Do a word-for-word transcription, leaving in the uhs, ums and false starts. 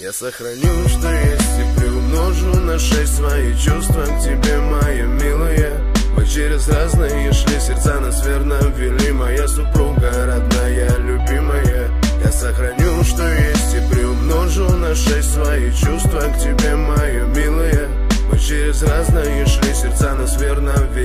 Я сохраню, что есть, и приумножу на шесть свои чувства к тебе, моя милая. Мы через разные шли, сердца нас верно вели, моя супруга, родная, любимая. Я сохраню, что есть, и приумножу на шесть свои чувства к тебе, моя милая. Мы через разные шли, сердца нас верно вели.